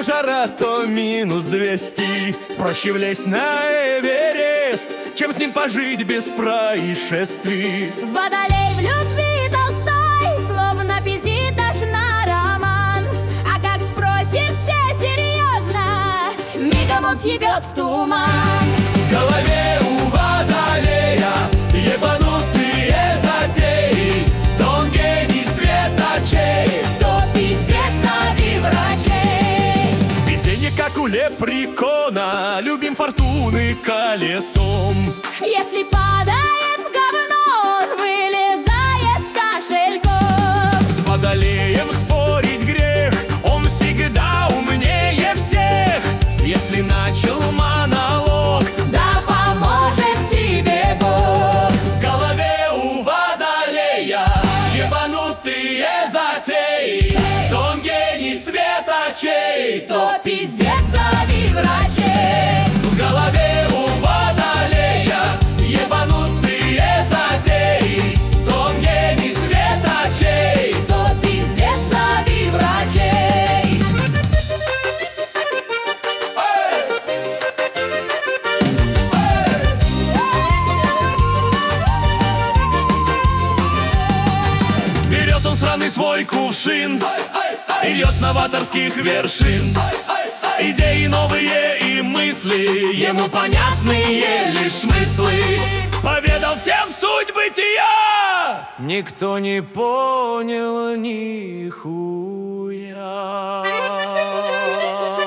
жара, то минус 200. Проще влезть на Эверест, чем с ним пожить без происшествий. Водолей в любви толстой, словно пизитаж на роман. А как спросишь все серьезно, мигом он съебет в туман. В голове у водолея ебанутые затеи, то он гений светочей, То пиздец, зови врачей. везение как у лепрекона, любим фортуны колесом. Если падает в говно, он вылезает с кошельком. С водолеем спорить грех, он всегда умнее всех. Если начал монолог, Да поможет тебе Бог. в голове у водолея ебанутые затеи, то он гений светочей, То пиздец, зови врачей. в голове у водолея ебанутые затеи, то он гений светочей. То пиздец, зови врачей. Берет он сраный свой кувшин и льет с новаторских вершин. Идеи новые и мысли, ему понятные лишь смыслы. Поведал всем суть бытия, никто не понял ни хуя.